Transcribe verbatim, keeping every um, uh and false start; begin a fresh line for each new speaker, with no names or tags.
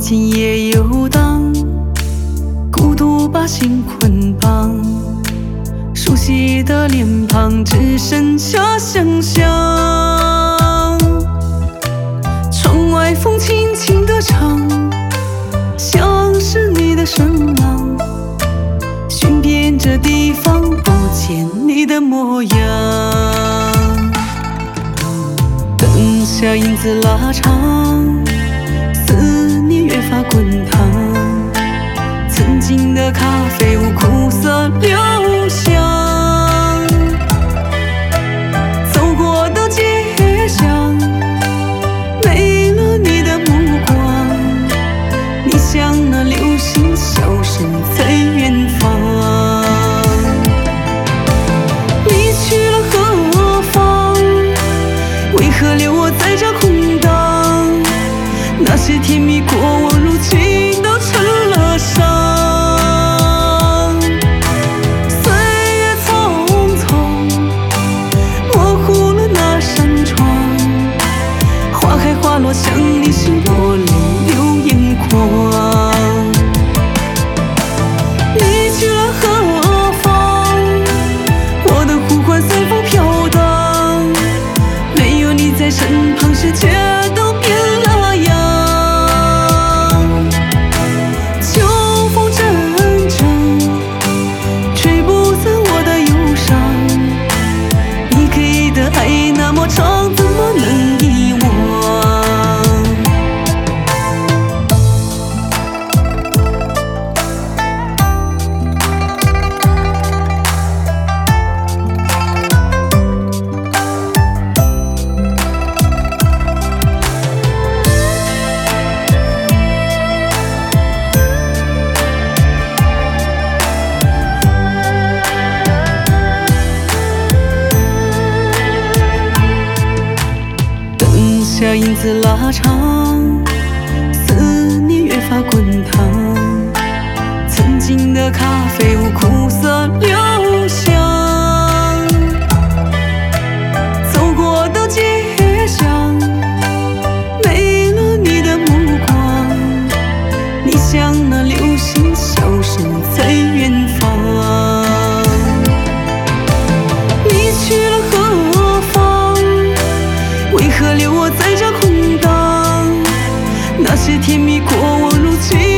今夜游荡，孤独把心捆绑，熟悉的脸庞只剩下想象。窗外风轻轻地唱，像是你的声浪，寻遍这地方不见你的模样。灯下影子拉长，思念越发滚烫，曾经的咖啡屋苦涩留香，走过的街巷没了你的目光，你像那流星消失在远方。你去了何方？为何留我在这空荡？那些甜蜜过往如今都成了伤。岁月匆匆模糊了那扇窗，花开花落像你心窝里流眼眶。你去了何方？我的呼唤随风飘荡，没有你在身旁，世界都变了样。秋风阵阵，吹不散我的忧伤，你给的爱那么长，怎么能遗忘？下影子拉长，思念越发滚烫，曾经的咖啡屋苦涩留香，走过的街巷没了你的目光，你像那流星消失在远方。你去了何方？为何留我在这空荡？那些甜蜜过往如今